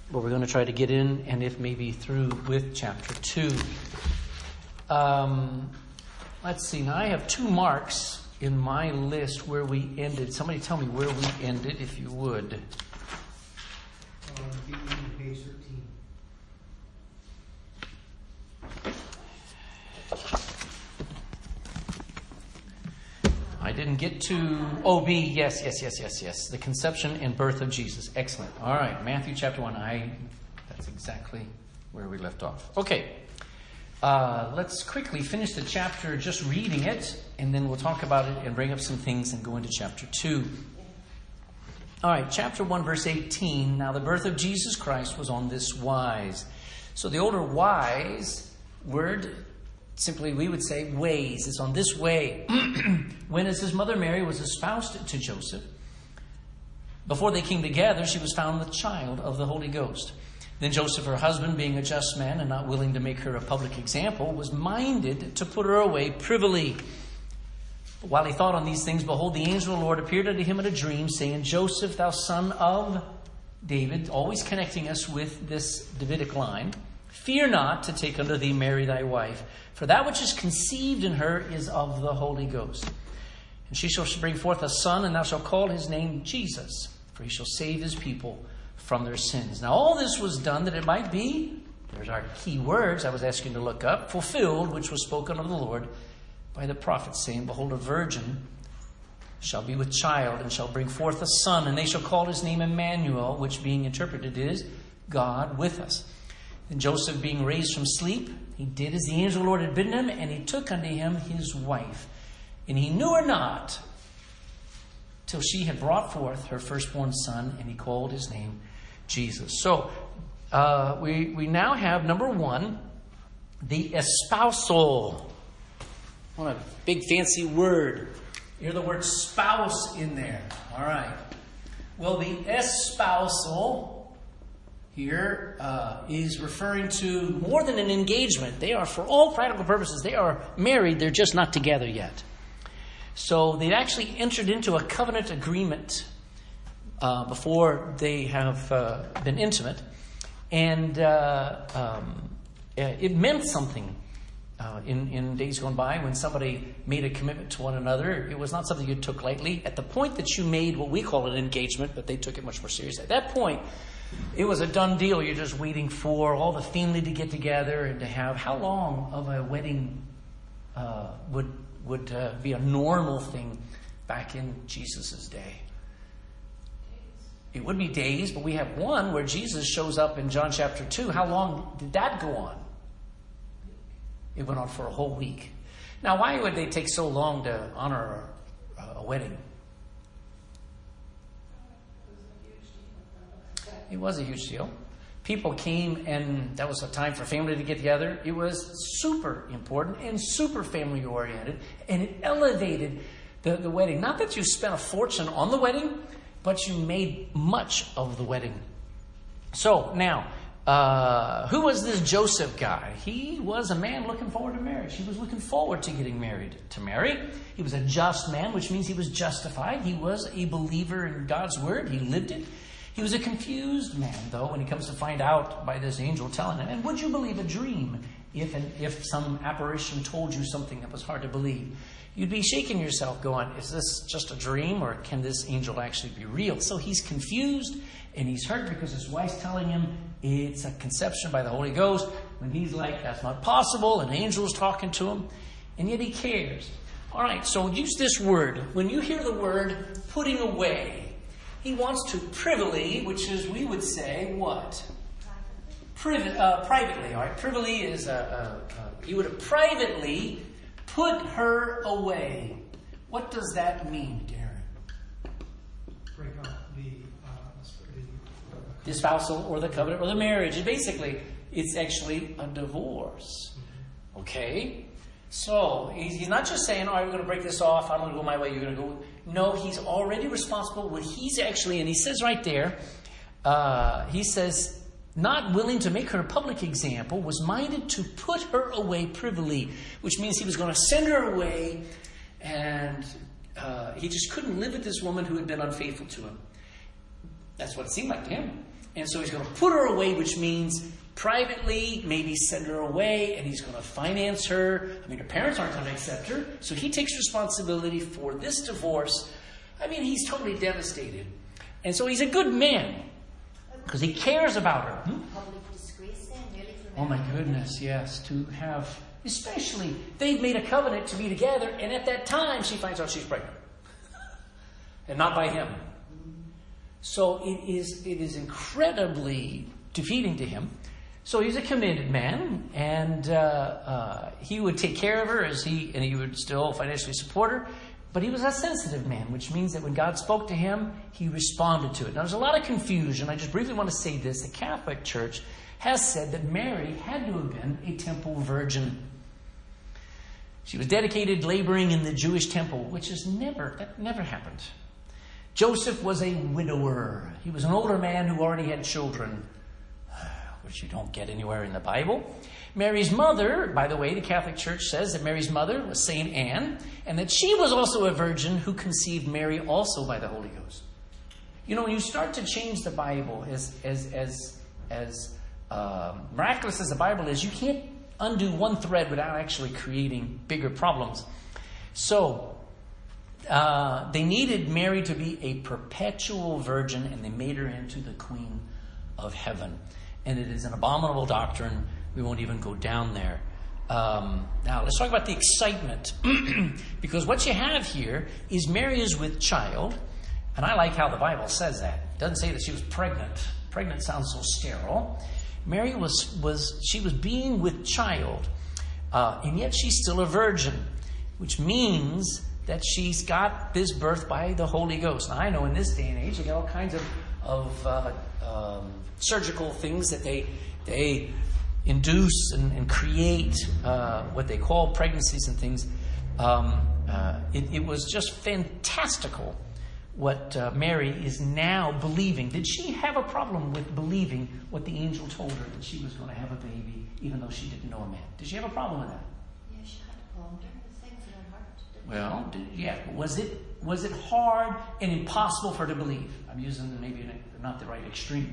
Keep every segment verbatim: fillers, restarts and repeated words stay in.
but we're going to try to get in, and if maybe through with chapter two. Um, let's see. Now I have two marks in my list where we ended. Somebody tell me where we ended, if you would. Uh, page thirteen. I didn't get to O B. Yes, yes, yes, yes, yes. The conception and birth of Jesus. Excellent. All right, Matthew chapter one. I. That's exactly where we left off. Okay. Uh, let's quickly finish the chapter just reading it, and then we'll talk about it and bring up some things and go into chapter two. All right, chapter one, verse eighteen. Now the birth of Jesus Christ was on this wise. So the older wise word, simply we would say ways. It's on this way. When as his mother Mary was espoused to Joseph, before they came together, she was found with child of the Holy Ghost. Then Joseph, her husband, being a just man and not willing to make her a public example, was minded to put her away privily. But while he thought on these things, behold, the angel of the Lord appeared unto him in a dream, saying, Joseph, thou son of David, always connecting us with this Davidic line, fear not to take unto thee Mary thy wife, for that which is conceived in her is of the Holy Ghost. And she shall bring forth a son, and thou shalt call his name Jesus, for he shall save his people from their sins. Now all this was done that it might be, there's our key words I was asking to look up, fulfilled, which was spoken of the Lord by the prophet, saying, behold, a virgin shall be with child, and shall bring forth a son, and they shall call his name Emmanuel, which being interpreted is God with us. And Joseph, being raised from sleep, he did as the angel of the Lord had bidden him, and he took unto him his wife. And he knew her not till she had brought forth her firstborn son, and he called his name Jesus. So uh, we, we now have, number one, the espousal. What a big fancy word. You hear the word spouse in there. All right. Well, the espousal here uh, is referring to more than an engagement. They are, for all practical purposes, they are married. They're just not together yet. So they've actually entered into a covenant agreement uh, before they have uh, been intimate. And uh, um, it meant something uh, in, in days gone by when somebody made a commitment to one another. It was not something you took lightly. At the point that you made what we call an engagement, but they took it much more seriously. At that point, it was a done deal. You're just waiting for all the family to get together and to have, how long of a wedding uh, would would uh, be a normal thing back in Jesus' day? It would be days, but we have one where Jesus shows up in John chapter two. How long did that go on? It went on for a whole week. Now, why would they take so long to honor a, a wedding? It was a huge deal. People came, and that was a time for family to get together. It was super important and super family oriented, and it elevated the, the wedding. Not that you spent a fortune on the wedding, but you made much of the wedding. So now, uh, who was this Joseph guy? He was a man looking forward to marriage. He was looking forward to getting married to Mary. He was a just man, which means he was justified. He was a believer in God's word. He lived it. He was a confused man, though, when he comes to find out by this angel telling him, and would you believe a dream if and if some apparition told you something that was hard to believe? You'd be shaking yourself going, is this just a dream, or can this angel actually be real? So he's confused, and he's hurt because his wife's telling him it's a conception by the Holy Ghost, when he's like, that's not possible, an angel is talking to him, and yet he cares. All right, so use this word. When you hear the word putting away, he wants to privily, which is, we would say, what? Priv- uh, privately, all right? Privily is, a, a, a, you would have privately put her away. What does that mean, Darren? Break up the, uh, the, the espousal or the covenant or the marriage. Basically, it's actually a divorce. Okay? So, he's, he's not just saying, all right, we're going to break this off. I'm going to go my way. You're going to go. No, he's already responsible. What he's actually, and he says right there, uh, he says, not willing to make her a public example, was minded to put her away privily, which means he was going to send her away, and uh, he just couldn't live with this woman who had been unfaithful to him. That's what it seemed like to him. And so he's going to put her away, which means privately, maybe send her away, and he's going to finance her. I mean, her parents aren't going to accept her. So he takes responsibility for this divorce. I mean, he's totally devastated. And so he's a good man because he cares about her. Hmm? Public disgrace then, really, for Oh my marriage. goodness, yes. To have, especially, they've made a covenant to be together, and at that time she finds out she's pregnant. And not by him. So it is it is incredibly defeating to him. So he's a committed man, and uh, uh, he would take care of her as he and he would still financially support her. But he was a sensitive man, which means that when God spoke to him, he responded to it. Now, there's a lot of confusion. I just briefly want to say this. The Catholic Church has said that Mary had to have been a temple virgin. She was dedicated laboring in the Jewish temple, which is never, that never happened. Joseph was a widower. He was an older man who already had children, which you don't get anywhere in the Bible. Mary's mother, by the way, the Catholic Church says that Mary's mother was Saint Anne, and that she was also a virgin who conceived Mary also by the Holy Ghost. You know, when you start to change the Bible, as as as as uh, miraculous as the Bible is, you can't undo one thread without actually creating bigger problems. So, Uh, they needed Mary to be a perpetual virgin, and they made her into the Queen of Heaven. And it is an abominable doctrine. We won't even go down there. Um, now, let's talk about the excitement. Because what you have here is Mary is with child. And I like how the Bible says that. It doesn't say that she was pregnant. Pregnant sounds so sterile. Mary was, was she was being with child. Uh, and yet she's still a virgin. Which means that she's got this birth by the Holy Ghost. Now, I know in this day and age, they got all kinds of, of uh, um, surgical things that they they induce and, and create uh, what they call pregnancies and things. Um, uh, it, it was just fantastical what uh, Mary is now believing. Did she have a problem with believing what the angel told her, that she was going to have a baby, even though she didn't know a man? Did she have a problem with that? Yeah, she had to ponder the things in her heart. didn't Well, did, yeah. Was it was it hard and impossible for her to believe? I'm using maybe not the right extreme.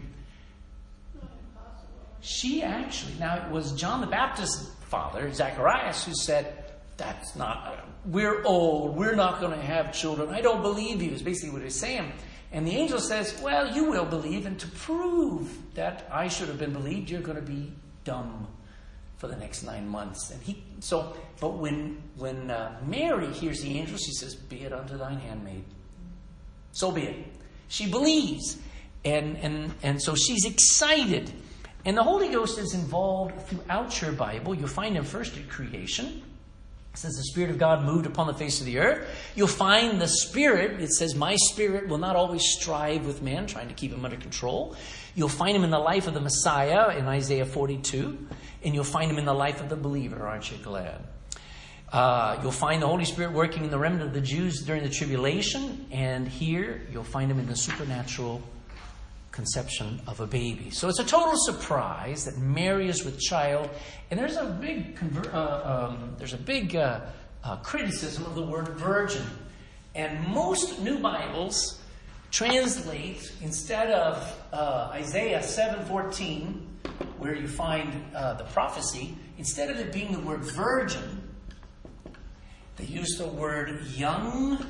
She actually, now it was John the Baptist's father, Zacharias, who said, that's not, we're old, we're not going to have children, I don't believe you, is basically what he's saying. And the angel says, well, you will believe, and to prove that I should have been believed, you're going to be dumb for the next nine months. And he, so, but when when uh, Mary hears the angel, she says, be it unto thine handmaid. So be it. She believes. And, and, and so she's excited. And the Holy Ghost is involved throughout your Bible. You'll find him first at creation. It says the Spirit of God moved upon the face of the earth. You'll find the Spirit. It says, my Spirit will not always strive with man, trying to keep him under control. You'll find him in the life of the Messiah in Isaiah forty-two. And you'll find him in the life of the believer. Aren't you glad? Uh, you'll find the Holy Spirit working in the remnant of the Jews during the tribulation. And here you'll find him in the supernatural conception of a baby. So it's a total surprise that Mary is with child. And there's a big conver- uh, um, there's a big uh, uh, criticism of the word virgin. And most new Bibles translate, instead of uh, Isaiah seven fourteen, where you find uh, the prophecy, instead of it being the word virgin, they use the word young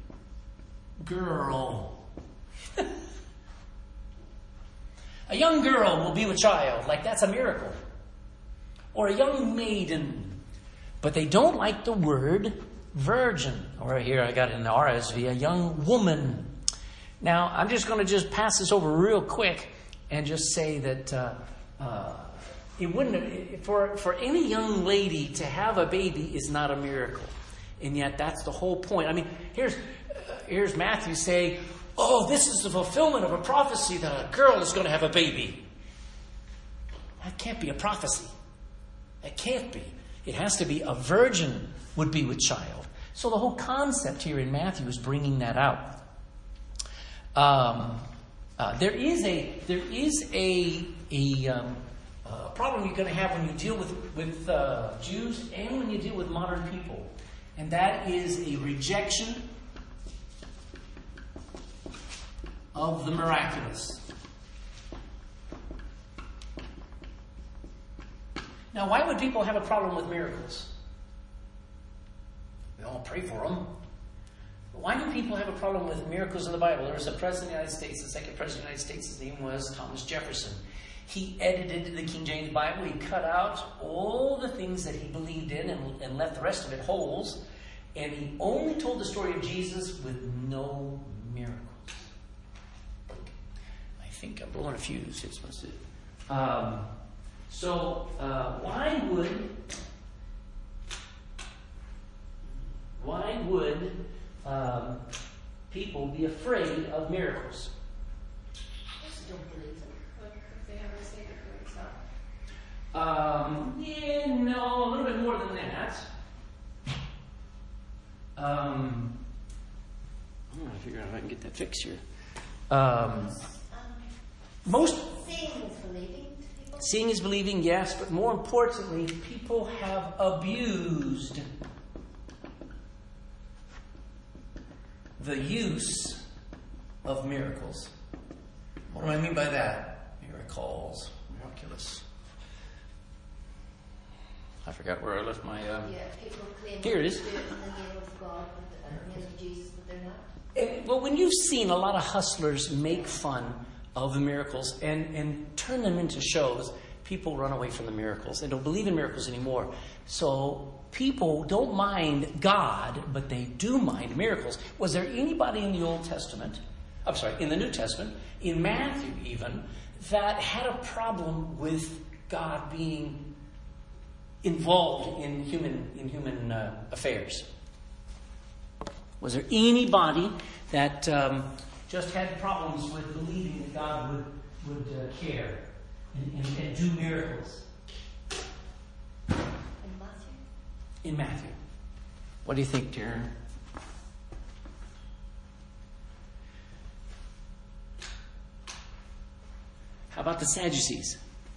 girl. A young girl will be with child, like that's a miracle. Or a young maiden. But they don't like the word virgin. Or here I got it in the R S V, a young woman. Now, I'm just going to just pass this over real quick and just say that uh, uh, it wouldn't have, for, for any young lady to have a baby is not a miracle. And yet that's the whole point. I mean, here's, uh, here's Matthew saying, oh, this is the fulfillment of a prophecy that a girl is going to have a baby. That can't be a prophecy. That can't be. It has to be a virgin would be with child. So the whole concept here in Matthew is bringing that out. Um, uh, there is a there is a a um, uh, problem you're going to have when you deal with with uh, Jews and when you deal with modern people, and that is a rejection of the miraculous. Now, why would people have a problem with miracles? We all pray for them. But why do people have a problem with miracles in the Bible? There was a president of the United States, the second president of the United States, his name was Thomas Jefferson. He edited the King James Bible. He cut out all the things that he believed in and, and left the rest of it holes. And he only told the story of Jesus with no miracles. I think I'm blowing a fuse. It's supposed to. Um, so, uh, why would why would um, people be afraid of miracles? Just don't believe them. Like if they have a sacred grace, huh? Um, yeah, no, a little bit more than that. Um, I'm going to figure out if I can get that fixed here. Um, Um, most seeing is believing to people. seeing is believing, yes, but more importantly, people have abused the use of miracles. What do I mean by that? Miracles, miraculous. I forgot where I left my. Uh, Yeah, people claim Here it to is. do it in the name of God, but in the name of Jesus, but they're not. Eh, well, when you've seen a lot of hustlers make fun of the miracles and, and turn them into shows, people run away from the miracles. They don't believe in miracles anymore. So people don't mind God, but they do mind miracles. Was there anybody in the Old Testament, I'm sorry, in the New Testament, in Matthew even, that had a problem with God being involved in human in human uh, affairs? Was there anybody that um, just had problems with believing that God would would uh, care and, and, and do miracles? In Matthew? In Matthew. What do you think, Darren? How about the Sadducees?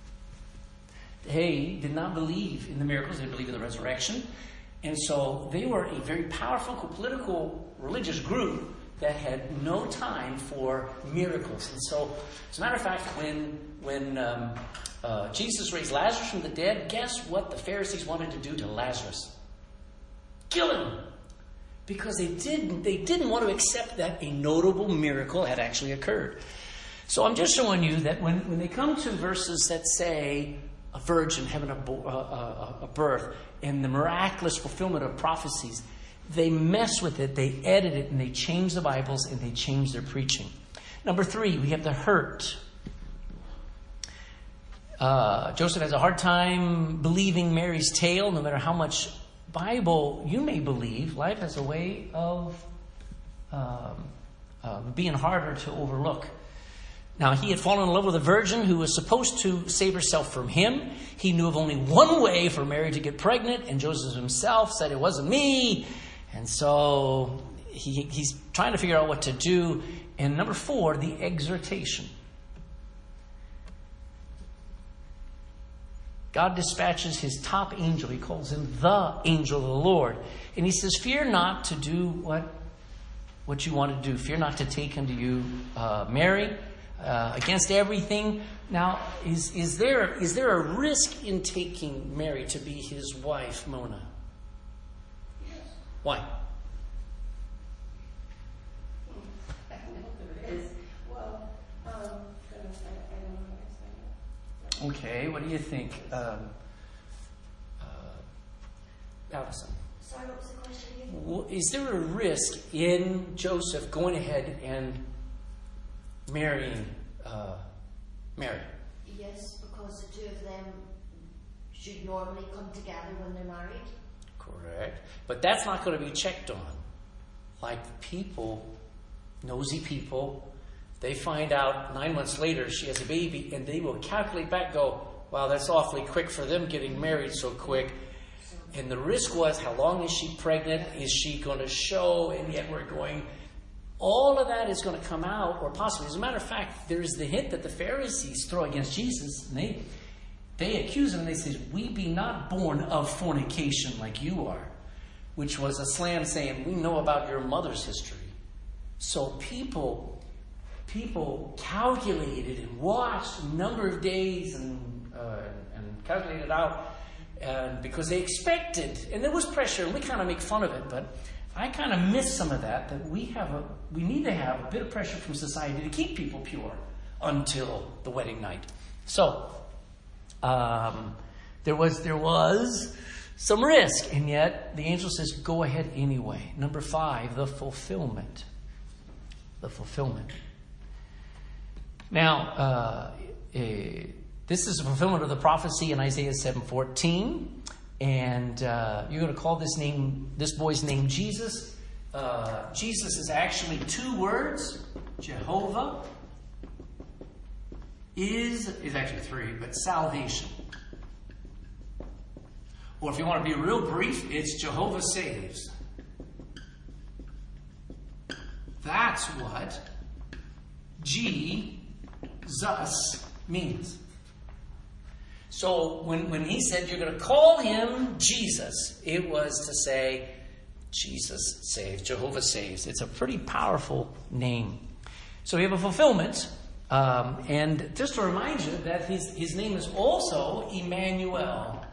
They did not believe in the miracles. They believed in the resurrection. And so they were a very powerful political, religious group that had no time for miracles. And so, as a matter of fact, when when um, uh, Jesus raised Lazarus from the dead, guess what the Pharisees wanted to do to Lazarus? Kill him. Because they didn't, they didn't want to accept that a notable miracle had actually occurred. So I'm just showing you that when, when they come to verses that say a virgin having a, bo- a, a, a birth and the miraculous fulfillment of prophecies, they mess with it, they edit it, and they change the Bibles and they change their preaching. Number three, we have the hurt. Uh, Joseph has a hard time believing Mary's tale, no matter how much Bible you may believe. Life has a way of um, uh, being harder to overlook. Now, he had fallen in love with a virgin who was supposed to save herself from him. He knew of only one way for Mary to get pregnant, and Joseph himself said, "It wasn't me." And so he, he's trying to figure out what to do. And number four, the exhortation. God dispatches his top angel. He calls him the angel of the Lord. And he says, fear not to do what, what you want to do. Fear not to take unto you uh, Mary. Uh, against everything. Now, is is there is there a risk in taking Mary to be his wife, Mona? Yes. Why? I don't know if there is. Well, um, goodness, I, I don't know how to explain it. Okay, what do you think, um, uh, Allison? Sorry, what was the question again? W- Is there a risk in Joseph going ahead and marrying uh, Mary? Yes, because the two of them should normally come together when they're married. Correct. But that's not going to be checked on. Like people, nosy people, they find out nine months later she has a baby, and they will calculate back, go, wow, that's awfully quick for them getting married so quick. And the risk was, how long is she pregnant? Is she going to show? And yet we're going... All of that is going to come out, or possibly. As a matter of fact, there's the hint that the Pharisees throw against Jesus. And they, they accuse him, and they say, we be not born of fornication like you are. Which was a slam saying, we know about your mother's history. So people, people calculated and watched a number of days and, uh, and calculated out and because they expected, and there was pressure, and we kind of make fun of it, but I kind of miss some of that, that we have a, we need to have a bit of pressure from society to keep people pure until the wedding night. So, um, there was, there was some risk, and yet the angel says, go ahead anyway. Number five, the fulfillment. The fulfillment. Now, uh, eh, this is a fulfillment of the prophecy in Isaiah seven fourteen. And uh, you're going to call this name, this boy's name Jesus. Uh, Jesus is actually two words. Jehovah is, is actually three, but salvation. Or if you want to be real brief, it's Jehovah saves. That's what Jesus means. So when, when he said you're going to call him Jesus, it was to say Jesus saves, Jehovah saves. It's a pretty powerful name. So we have a fulfillment. Um, and just to remind you that his, his name is also Emmanuel,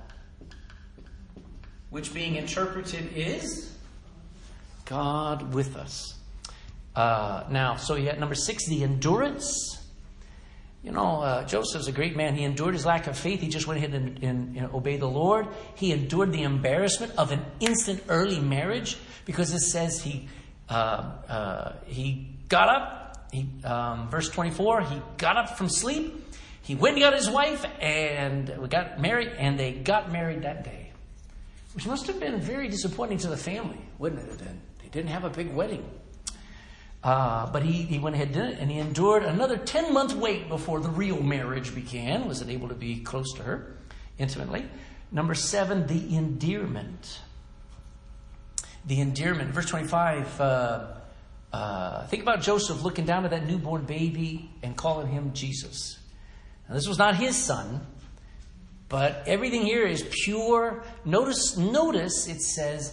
which being interpreted is God with us. Uh, now, so you got number six, the endurance. You know, uh, Joseph's a great man. He endured his lack of faith. He just went ahead and, and, and obeyed the Lord. He endured the embarrassment of an instant early marriage, because it says he uh, uh, he got up. He um, verse twenty-four. He got up from sleep. He went and got his wife, and we got married, and they got married that day, which must have been very disappointing to the family, wouldn't it have been? They didn't have a big wedding. Uh, but he, he went ahead and did it, and he endured another ten-month wait before the real marriage began. Wasn't able to be close to her intimately. Number seven, the endearment. The endearment. Verse twenty-five, uh, uh, think about Joseph looking down at that newborn baby and calling him Jesus. Now, this was not his son, but everything here is pure. Notice, notice it says,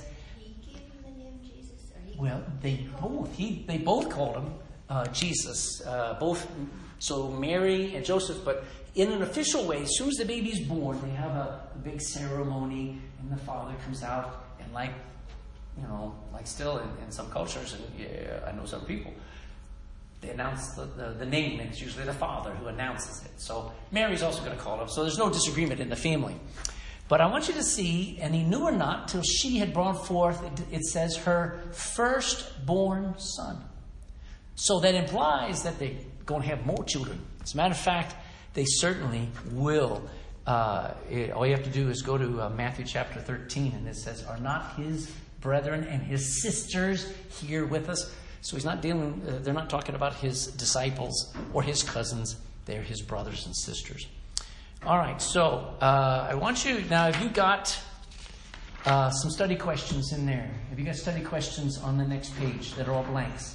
well, they both he they both called him uh, Jesus. Uh, both, so Mary and Joseph. But in an official way, as soon as the baby's born, they have a, a big ceremony, and the father comes out, and like you know, like still in, in some cultures, and yeah, I know some people, they announce the, the, the name, and it's usually the father who announces it. So Mary's also going to call him. So there's no disagreement in the family. But I want you to see, and he knew her not till she had brought forth, it, it says, her firstborn son. So that implies that they're going to have more children. As a matter of fact, they certainly will. Uh, it, all you have to do is go to uh, Matthew chapter thirteen, and it says, are not his brethren and his sisters here with us? So he's not dealing, uh, they're not talking about his disciples or his cousins. They're his brothers and sisters. All right, so uh, I want you, now have you got uh, some study questions in there? Have you got study questions on the next page that are all blanks?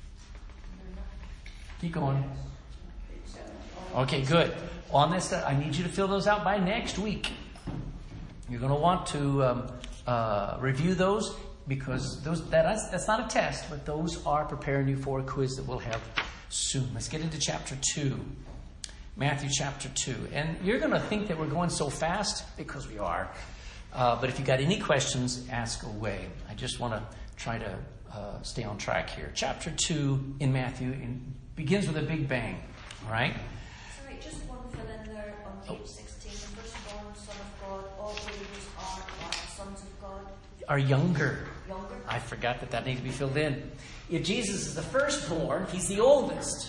Keep going. Okay, good. On this, I need you to fill those out by next week. You're going to want to um, uh, review those, because those that is, that's not a test, but those are preparing you for a quiz that we'll have soon. Let's get into chapter two. Matthew chapter two. And you're going to think that we're going so fast, because we are. Uh, but if you got any questions, ask away. I just want to try to uh, stay on track here. Chapter two in Matthew in, begins with a big bang. All right? Sorry, just one fill in there on page oh. sixteen. The firstborn Son of God, all believers are what? Sons of God? Are younger. Younger? I forgot that that needs to be filled in. If Jesus is the firstborn, he's the oldest.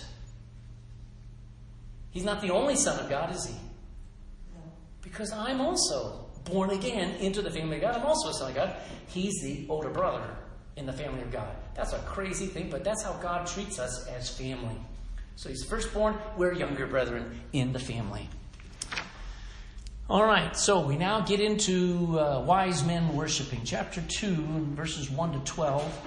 He's not the only Son of God, is he? No. Because I'm also born again into the family of God. I'm also a son of God. He's the older brother in the family of God. That's a crazy thing, but that's how God treats us as family. So he's firstborn. We're younger brethren in the family. All right, so we now get into uh, wise men worshiping. Chapter two, verses one to twelve.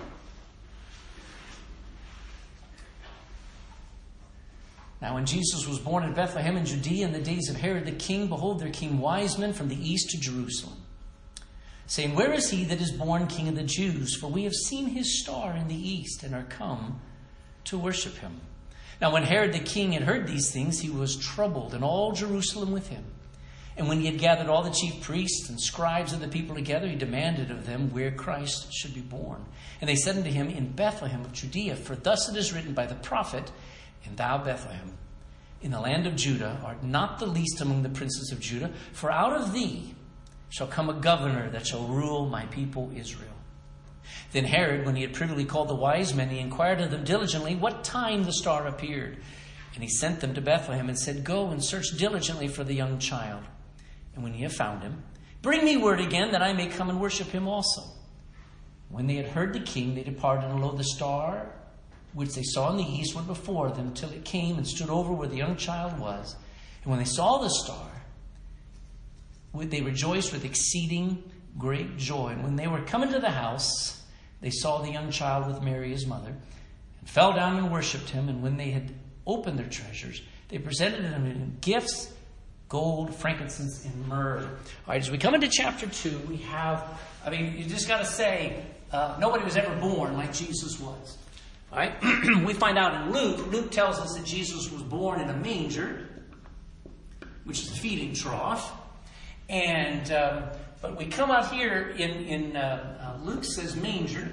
Now when Jesus was born in Bethlehem in Judea in the days of Herod the king, behold, there came wise men from the east to Jerusalem, saying, where is he that is born King of the Jews? For we have seen his star in the east and are come to worship him. Now when Herod the king had heard these things, he was troubled, and all Jerusalem with him. And when he had gathered all the chief priests and scribes of the people together, he demanded of them where Christ should be born. And they said unto him, In Bethlehem of Judea, for thus it is written by the prophet, And thou, Bethlehem, in the land of Judah, art not the least among the princes of Judah, for out of thee shall come a governor that shall rule my people Israel. Then Herod, when he had privily called the wise men, he inquired of them diligently what time the star appeared. And he sent them to Bethlehem and said, Go and search diligently for the young child. And when ye have found him, bring me word again, that I may come and worship him also. When they had heard the king, they departed, and lo, the star which they saw in the east went before them, till it came and stood over where the young child was. And when they saw the star, they rejoiced with exceeding great joy. And when they were come into the house, they saw the young child with Mary his mother, and fell down and worshipped him. And when they had opened their treasures, they presented him gifts, gold, frankincense, and myrrh. All right, as we come into chapter two, we have, I mean, you just got to say, uh, nobody was ever born like Jesus was. All right, we find out in Luke, Luke tells us that Jesus was born in a manger, which is a feeding trough. And, um, but we come out here in, in uh, uh, Luke says manger,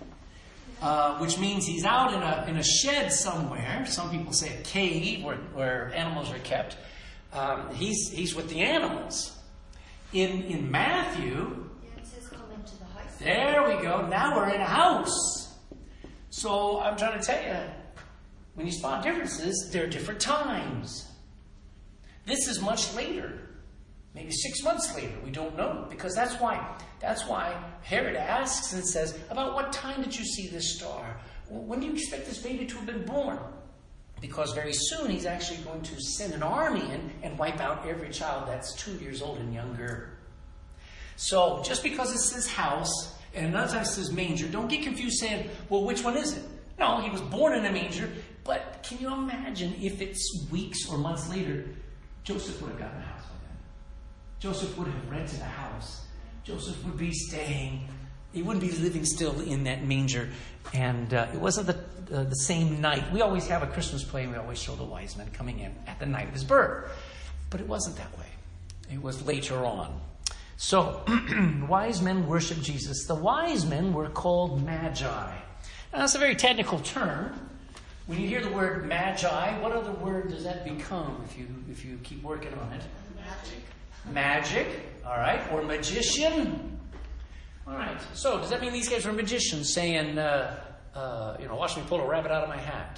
uh, which means he's out in a, in a shed somewhere. Some people say a cave where, where animals are kept. Um, he's he's with the animals. In in Matthew, Yeah, it says come into the house. there we go. Now we're in a house. So I'm trying to tell you, when you spot differences, there are different times. This is much later, maybe six months later. We don't know, because that's why that's why Herod asks and says, "About what time did you see this star? When do you expect this baby to have been born?" Because very soon he's actually going to send an army in and wipe out every child that's two years old and younger. So just because it says house and another time it says manger, don't get confused saying, well, which one is it? No, he was born in a manger, but can you imagine if it's weeks or months later, Joseph would have gotten a house by then. Joseph would have rented a house. Joseph would be staying. He wouldn't be living still in that manger. And uh, it wasn't the Uh, the same night. We always have a Christmas play. We always show the wise men coming in at the night of his birth. But it wasn't that way. It was later on. So, wise men worship Jesus. The wise men were called magi. Now, that's a very technical term. When you hear the word magi, what other word does that become if you if you keep working on it? Magic. Magic, all right, or magician. All right, so does that mean these guys were magicians saying, uh, Uh, you know, watch me pull a rabbit out of my hat?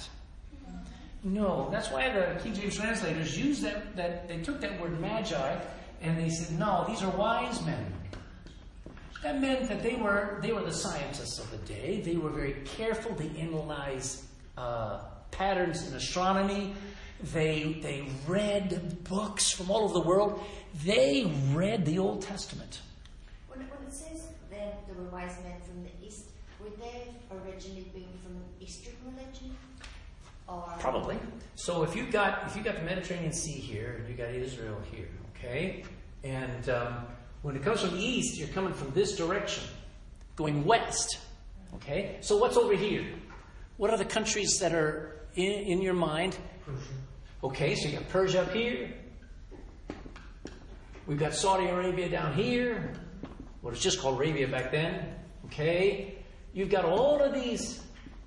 No, that's why the King James translators used that, that they took that word magi and they said, no, these are wise men. That meant that they were they were the scientists of the day. They were very careful. They analyzed uh, patterns in astronomy. They they read books from all over the world. They read the Old Testament. When, when it says then there were wise men from the east, would they originally been from Eastern religion? Or Probably. So if you got if you got the Mediterranean Sea here and you got Israel here, okay, and um, when it comes from the east, you're coming from this direction, going west, okay. So what's over here? What are the countries that are in, in your mind? Persia. Okay, so you got Persia up here. We've got Saudi Arabia down here. What was just called Arabia back then. Okay. You've got all of these,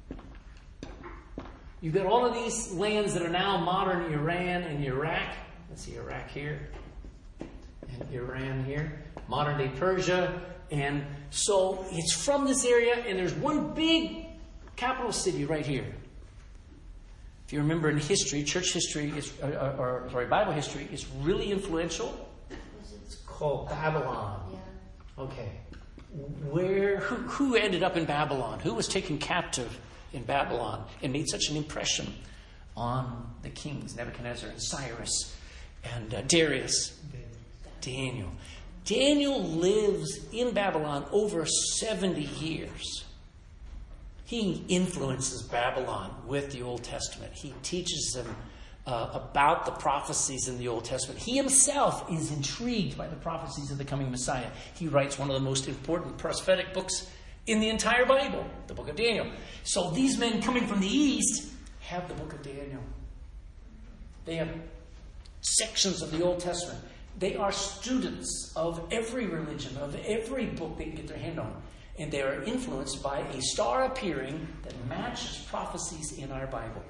you've got all of these lands that are now modern Iran and Iraq. Let's see, Iraq here and Iran here, modern day Persia. And so it's from this area, and there's one big capital city right here. If you remember in history, church history, is, or, or sorry, Bible history, is really influential. It's called Babylon. Yeah. Okay. Where, who, who ended up in Babylon? Who was taken captive in Babylon and made such an impression on the kings, Nebuchadnezzar and Cyrus and uh, Darius? Daniel. Daniel lives in Babylon over seventy years. He influences Babylon with the Old Testament. He teaches them Uh, about the prophecies in the Old Testament. He himself is intrigued by the prophecies of the coming Messiah. He writes one of the most important prophetic books in the entire Bible, the book of Daniel. So these men coming from the east have the book of Daniel. They have sections of the Old Testament. They are students of every religion, of every book they can get their hand on. And they are influenced by a star appearing that matches prophecies in our Bible.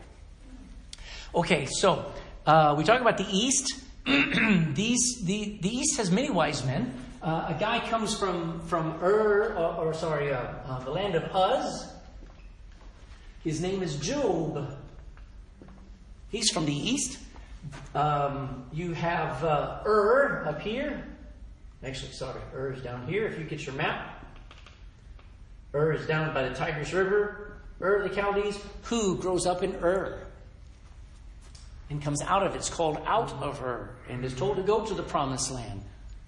Okay, so uh, we talk about the East. These the, the East has many wise men. Uh, a guy comes from, from Ur, or, or sorry, uh, uh, the land of Uz. His name is Job. He's from the East. Um, you have uh, Ur up here. Actually, sorry, Ur is down here. If you get your map. Ur is down by the Tigris River. Ur of the Chaldees. Who grows up in Ur and comes out of it. It's called out of Ur and is told to go to the promised land.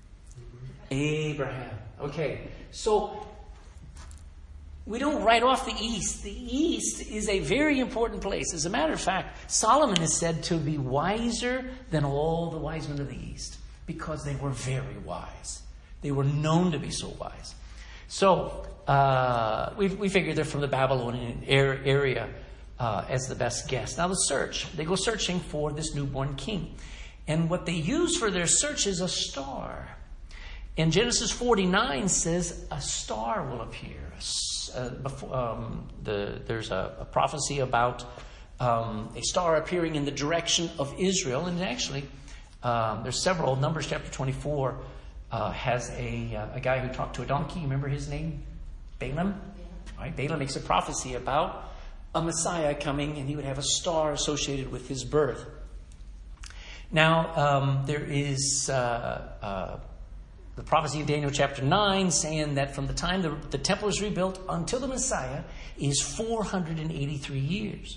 Abraham. Okay, so we don't write off the East. The East is a very important place. As a matter of fact, Solomon is said to be wiser than all the wise men of the East because they were very wise. They were known to be so wise. So uh, we, we figure they're from the Babylonian area uh, as the best guess. Now the search. They go searching for this newborn king. And what they use for their search is a star. And Genesis forty-nine says a star will appear. Uh, before, um, the, there's a, a prophecy about um, a star appearing in the direction of Israel. And actually, um, there's several. Numbers chapter twenty-four uh, has a, uh, a guy who talked to a donkey. Remember his name? Balaam? Right? Balaam makes a prophecy about a Messiah coming, and he would have a star associated with his birth. Now, um, there is... Uh, uh, The prophecy of Daniel chapter nine saying that from the time the, the temple is rebuilt until the Messiah is four hundred eighty-three years.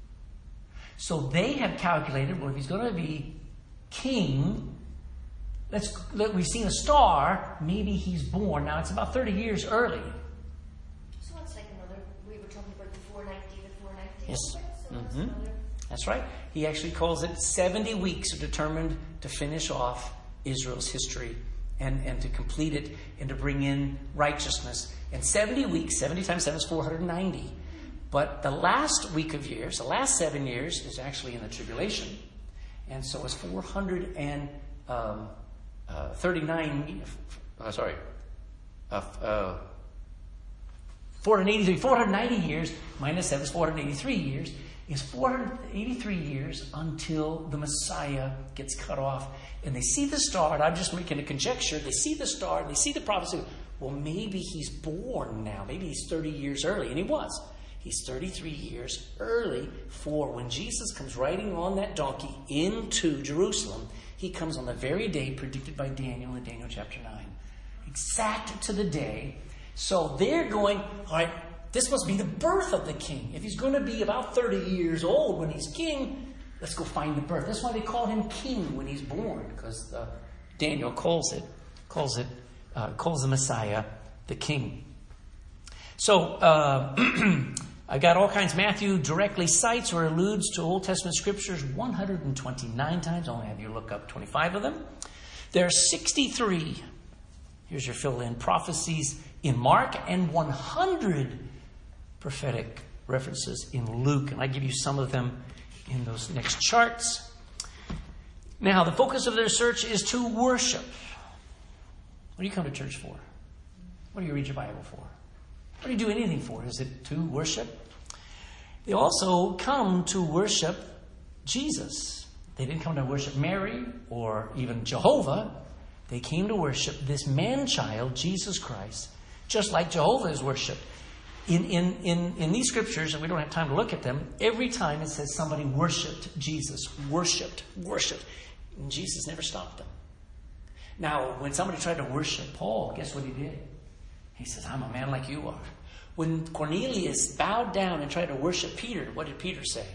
So they have calculated, well, if he's going to be king, let's let, we've seen a star, maybe he's born. Now, it's about thirty years early. So it's like another, we were talking about the four ninety, the four ninety. Yes. So Mm-hmm. that's another. That's right. He actually calls it seventy weeks are determined to finish off Israel's history. And, and to complete it and to bring in righteousness. And seventy weeks, seventy times seven is four hundred ninety. But the last week of years, the last seven years, is actually in the tribulation. And so it's four hundred thirty-nine, uh, sorry, uh, uh, four hundred eighty-three, four hundred ninety years minus seven is four hundred eighty-three years. Is four hundred eighty-three years until the Messiah gets cut off. And they see the star, and I'm just making a conjecture. They see the star, and they see the prophecy. Well, maybe he's born now. Maybe he's thirty years early. And he was. He's thirty-three years early for when Jesus comes riding on that donkey into Jerusalem. He comes on the very day predicted by Daniel in Daniel chapter nine. Exact to the day. So they're going, all right, this must be the birth of the king. If he's going to be about thirty years old when he's king, let's go find the birth. That's why they call him king when he's born, because uh, Daniel calls it, calls it, uh, calls the Messiah the king. So uh, I got all kinds. Matthew directly cites or alludes to Old Testament scriptures one hundred twenty-nine times. I'll have you look up twenty-five of them. There are sixty-three. Here's your fill-in prophecies in Mark and one hundred prophetic references in Luke. And I give you some of them in those next charts. Now, the focus of their search is to worship. What do you come to church for? What do you read your Bible for? What do you do anything for? Is it to worship? They also come to worship Jesus. They didn't come to worship Mary or even Jehovah. They came to worship this man-child, Jesus Christ, just like Jehovah is worshipped. In, in, in, in these scriptures, and we don't have time to look at them, every time it says somebody worshipped Jesus. Worshipped. Worshipped. And Jesus never stopped them. Now, when somebody tried to worship Paul, guess what he did? He says, I'm a man like you are. When Cornelius bowed down and tried to worship Peter, what did Peter say?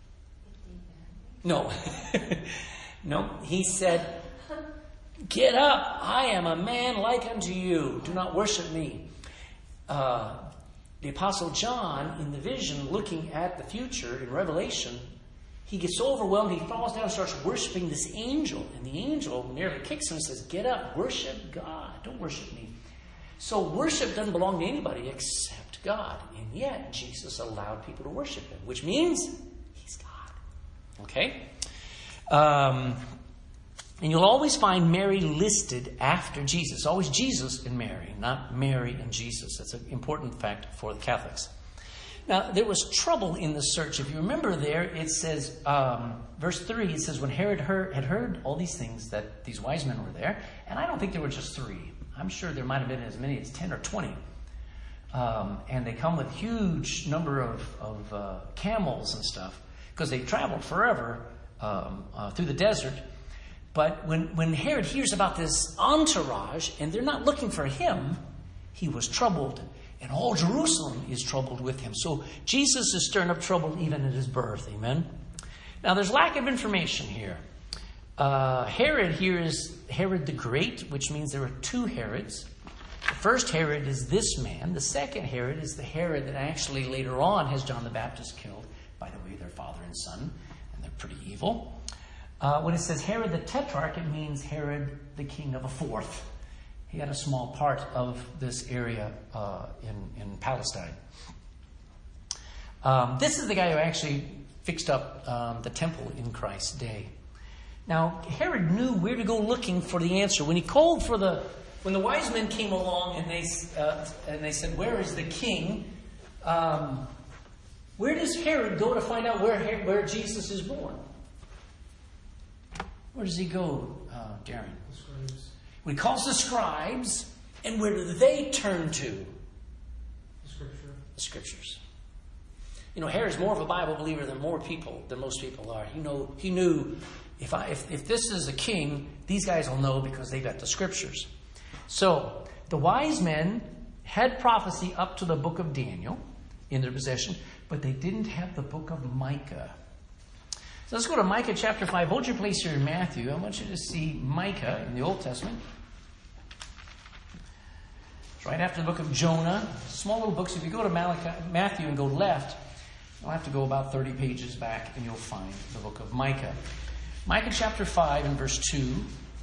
No. No. He said, get up. I am a man like unto you. Do not worship me. Uh... The Apostle John, in the vision, looking at the future in Revelation, he gets so overwhelmed, he falls down and starts worshiping this angel. And the angel nearly kicks him and says, get up, worship God. Don't worship me. So worship doesn't belong to anybody except God. And yet, Jesus allowed people to worship him, which means he's God. Okay? Um, And you'll always find Mary listed after Jesus. Always Jesus and Mary, not Mary and Jesus. That's an important fact for the Catholics. Now, there was trouble in the search. If you remember there, it says, um, verse three, it says, when Herod heard, had heard all these things, that these wise men were there, and I don't think there were just three. I'm sure there might have been as many as ten or twenty. Um, and they come with huge number of, of uh, camels and stuff, because they traveled forever um, uh, through the desert. But when, when Herod hears about this entourage, and they're not looking for him, he was troubled. And all Jerusalem is troubled with him. So Jesus is stirring up trouble even at his birth. Amen? Now, there's lack of information here. Uh, Herod here is Herod the Great, which means there are two Herods. The first Herod is this man. The second Herod is the Herod that actually later on has John the Baptist killed. By the way, they're father and son, and they're pretty evil. Uh, when it says Herod the Tetrarch, it means Herod the king of a fourth. He had a small part of this area uh, in, in Palestine. Um, this is the guy who actually fixed up um, the temple in Christ's day. Now, Herod knew where to go looking for the answer. When he called for the, when the wise men came along and they uh, and they said, "Where is the king?" Um, where does Herod go to find out where where Jesus is born? Where does he go, uh, Darren? The scribes. He calls the scribes, and where do they turn to? The scripture. The scriptures. You know, Herod's more of a Bible believer than more people, than most people are. He know he knew if I if, if this is a king, these guys will know because they got the scriptures. So the wise men had prophecy up to the book of Daniel in their possession, but they didn't have the book of Micah. So let's go to Micah chapter five. Hold your place here in Matthew. I want you to see Micah in the Old Testament. It's right after the book of Jonah. Small little books. If you go to Malachi, Matthew and go left, you'll have to go about thirty pages back and you'll find the book of Micah. Micah chapter five and verse two.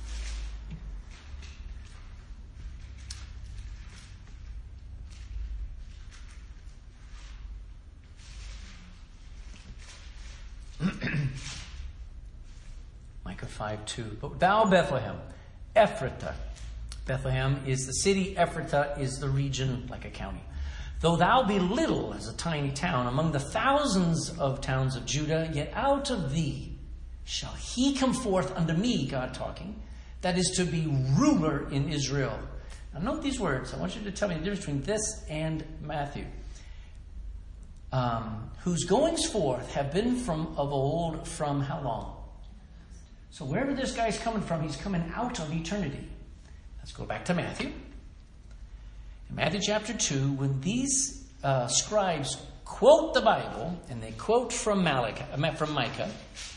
Micah five two. But thou, Bethlehem, Ephratah. Bethlehem is the city. Ephratah is the region, like a county. Though thou be little as a tiny town among the thousands of towns of Judah, yet out of thee shall he come forth unto me, God talking, that is to be ruler in Israel. Now note these words. I want you to tell me the difference between this and Matthew. Um, whose goings forth have been from of old, from how long? So wherever this guy's coming from, he's coming out of eternity. Let's go back to Matthew. In Matthew chapter two, when these uh, scribes quote the Bible, and they quote from Malachi, from Micah,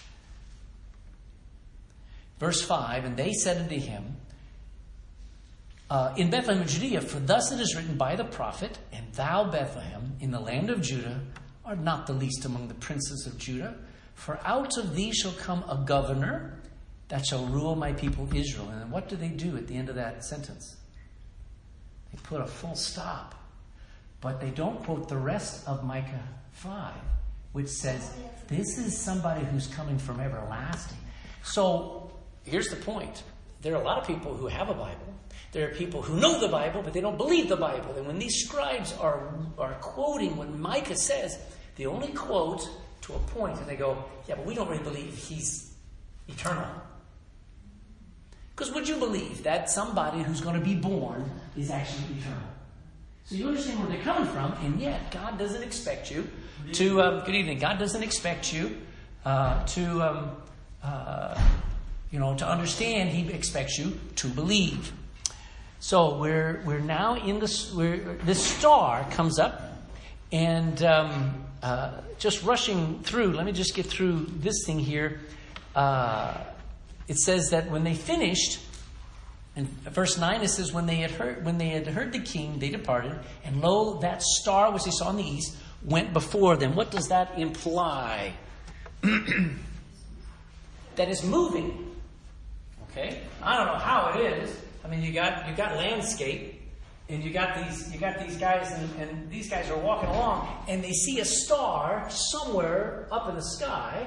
verse five, and they said unto him, uh, in Bethlehem of Judea, for thus it is written by the prophet, and thou, Bethlehem, in the land of Judah, art not the least among the princes of Judah, for out of thee shall come a governor that shall rule my people Israel. And what do they do at the end of that sentence? They put a full stop. But they don't quote the rest of Micah five, which says, this is somebody who's coming from everlasting. So, here's the point. There are a lot of people who have a Bible. There are people who know the Bible, but they don't believe the Bible. And when these scribes are, are quoting what Micah says, they only quote to a point, and they go, yeah, but we don't really believe he's eternal. Because would you believe that somebody who's going to be born is actually eternal? So you understand where they're coming from, and yet God doesn't expect you to, um, good evening, God doesn't expect you uh, to, um, uh, you know, to understand. He expects you to believe. So we're we're now in this, we're, this star comes up, and um, uh, just rushing through, let me just get through this thing here. Uh, it says that when they finished, in verse nine, it says, when they had heard when they had heard the king, they departed, and lo, that star which they saw in the east went before them. What does that imply? That it's moving. Okay? I don't know how it is. I mean, you got you got landscape, and you got these you got these guys, and, and these guys are walking along, and they see a star somewhere up in the sky,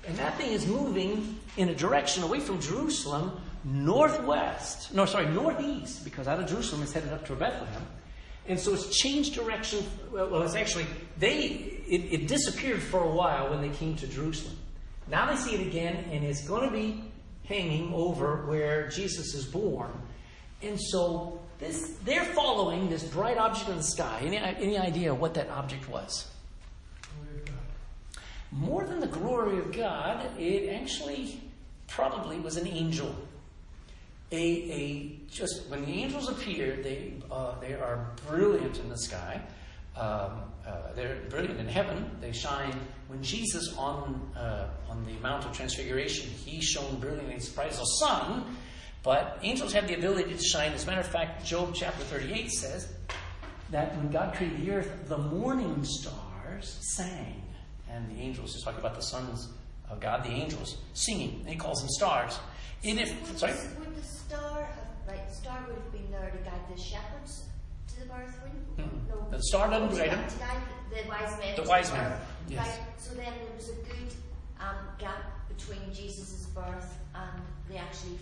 And that thing is moving in a direction away from Jerusalem, northwest. No, sorry, northeast, because out of Jerusalem it's headed up to Bethlehem. And so it's changed direction. Well, it's actually, they it, it disappeared for a while when they came to Jerusalem. Now they see it again, and it's going to be hanging over where Jesus is born. And so this they're following this bright object in the sky. Any, any idea what that object was? More than the glory of God, it actually probably was an angel. A, a just when the angels appear, they uh, they are brilliant in the sky. Um, uh, they're brilliant in heaven. They shine. When Jesus on uh, on the Mount of Transfiguration, he shone brilliantly, as bright as the sun. But angels have the ability to shine. As a matter of fact, Job chapter thirty-eight says that when God created the earth, the morning stars sang. And the angels, he's talking about the sons of God, the angels, singing. And he calls them stars. And if, would, sorry? The, would the star have, right, the star would have been there to guide the shepherds to the birth, wouldn't it? Mm-hmm. No. The star doesn't to guide guide, them. to guide the, the wise men. The to wise the men, birth. yes. Right, so then there was a good um, gap between Jesus' birth and the actually...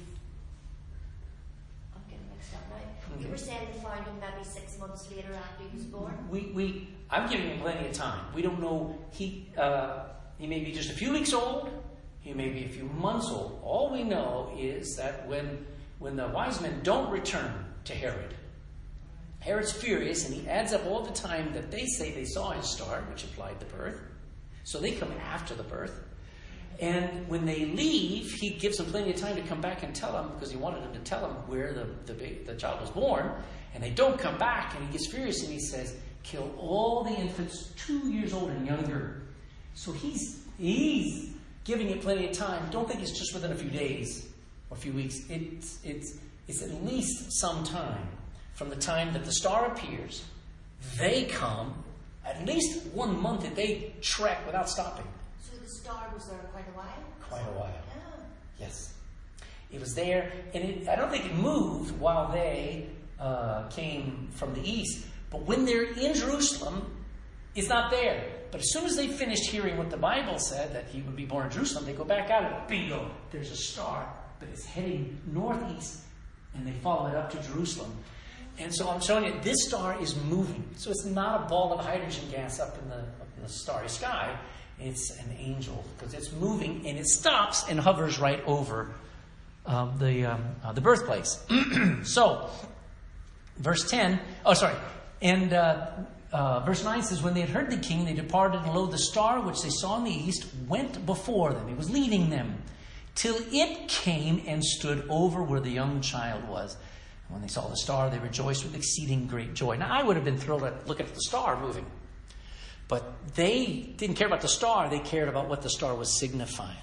I'm getting mixed up now. Okay. You were saying they found him maybe six months later after he was born? We, we, I'm giving him plenty of time. We don't know. He, uh, he may be just a few weeks old. He may be a few months old. All we know is that when, when the wise men don't return to Herod, Herod's furious, and he adds up all the time that they say they saw his star, which implied the birth. So they come after the birth. And when they leave, he gives them plenty of time to come back and tell them, because he wanted them to tell them where the, the, the child was born. And they don't come back, and he gets furious, and he says, kill all the infants two years old and younger. So he's he's giving it plenty of time. Don't think it's just within a few days or a few weeks. It's, it's, it's at least some time from the time that the star appears. They come, at least one month that they trek without stopping. So the star was there quite a while? Quite a while. Yeah. Yes. It was there, and it, I don't think it moved while they uh, came from the east. But when they're in Jerusalem, it's not there. But as soon as they finished hearing what the Bible said, that he would be born in Jerusalem, they go back out and bingo, there's a star, but it's heading northeast, and they follow it up to Jerusalem. And so I'm showing you, this star is moving. So it's not a ball of hydrogen gas up in the, up in the starry sky. It's an angel, because it's moving, and it stops and hovers right over um, the, um, uh, the birthplace. So, verse ten, oh, sorry. And uh, uh, verse nine says, when they had heard the king, they departed, and lo, the star which they saw in the east went before them. It was leading them, till it came and stood over where the young child was. And when they saw the star, they rejoiced with exceeding great joy. Now, I would have been thrilled at looking at the star moving. But they didn't care about the star. They cared about what the star was signifying.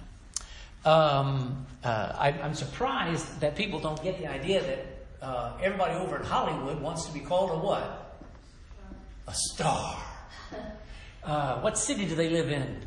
Um, uh, I, I'm surprised that people don't get the idea that uh, everybody over in Hollywood wants to be called a what? A star. Uh, what city do they live in?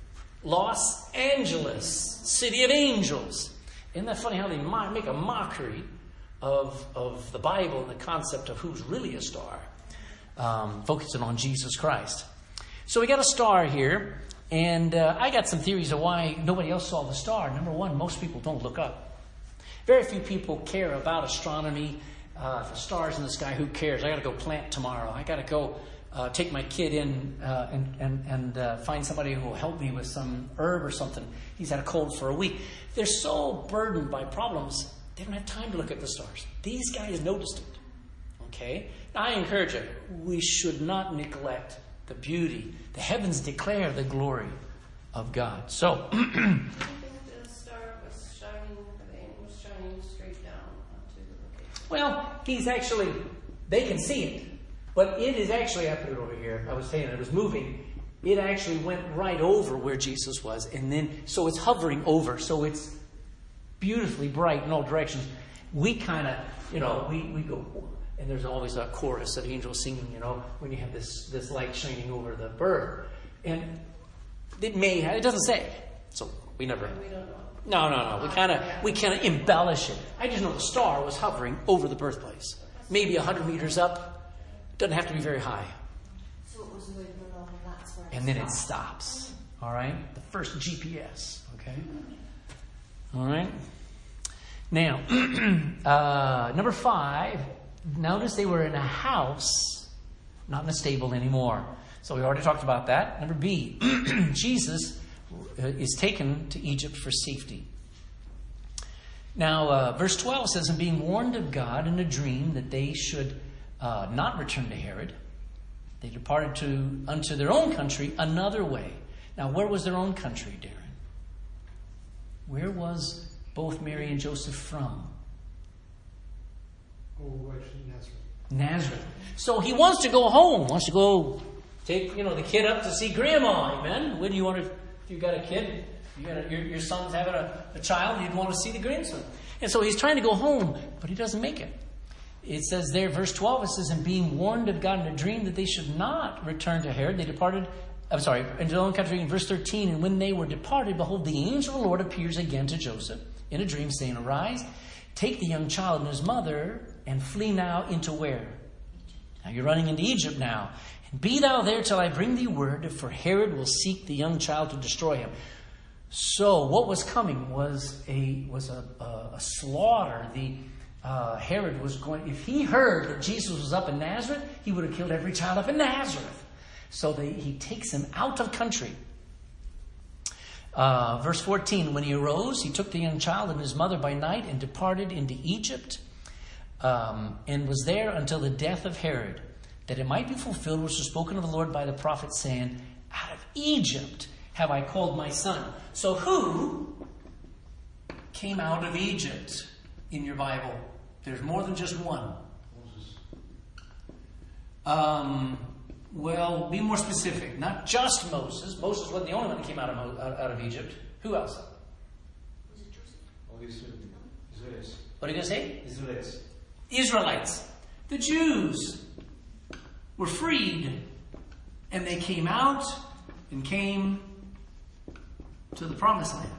Los Angeles, city of angels. Isn't that funny how they mo- make a mockery of, of the Bible and the concept of who's really a star, um, focusing on Jesus Christ. So we got a star here, and uh, I got some theories of why nobody else saw the star. Number one, most people don't look up. Very few people care about astronomy. Uh, if the stars in the sky, who cares? I got to go plant tomorrow. I got to go uh, take my kid in uh, and and, and uh, find somebody who will help me with some herb or something. He's had a cold for a week. They're so burdened by problems, they don't have time to look at the stars. These guys noticed it. Okay? Now, I encourage you, we should not neglect the beauty. The heavens declare the glory of God. So, Do you think the star was shining, or the angel was shining straight down onto the location? well, he's actually, they can see it, but it is actually, I put it over here, I was saying it was moving. It actually went right over where Jesus was, and then, so it's hovering over, so it's beautifully bright in all directions. We kind of, you know, we, we go, and there's always a chorus of angels singing, you know, when you have this, this light shining over the bird. And it may have, it doesn't say. So we never. We don't know. No, no, no. We kind of we kind of embellish it. I just know the star was hovering over the birthplace. Maybe one hundred meters up. Doesn't have to be very high. So it was moving along, and that's where And then it stops. All right? The first G P S. Okay? Okay. All right. Now, uh, number five, notice they were in a house, not in a stable anymore. So we already talked about that. Number B, Jesus is taken to Egypt for safety. Now, uh, verse twelve says, and being warned of God in a dream that they should uh, not return to Herod, they departed to unto their own country another way. Now, where was their own country, Darren? Where was both Mary and Joseph from? Oh, actually, Nazareth. Nazareth. So he wants to go home, wants to go take, you know, the kid up to see grandma, amen? When do you want to, if you've got a kid, you got a, your, your son's having a, a child, you'd want to see the grandson. And so he's trying to go home, but he doesn't make it. It says there, verse twelve, it says, and being warned of God in a dream that they should not return to Herod, they departed, I'm sorry, into their own country. In verse thirteen, and when they were departed, behold, the angel of the Lord appears again to Joseph in a dream, saying, arise, take the young child and his mother, and flee now into where? Now you're running into Egypt now. And be thou there till I bring thee word, for Herod will seek the young child to destroy him. So what was coming was a was a, a, a slaughter. The uh, Herod was going, if he heard that Jesus was up in Nazareth, he would have killed every child up in Nazareth. So they, he takes him out of country. Uh, verse fourteen, when he arose, he took the young child and his mother by night and departed into Egypt, um, and was there until the death of Herod, that it might be fulfilled which was spoken of the Lord by the prophet, saying, out of Egypt have I called my son. So who came out of Egypt in your Bible? There's more than just one. Moses. Um, well, be more specific. Not just Moses. Moses wasn't the only one that came out of, Mo- out, out of Egypt. Who else? Was it Joseph? Oh, Israelis. What are you going to say? Israelis. Israelites. The Jews were freed, and they came out and came to the promised land.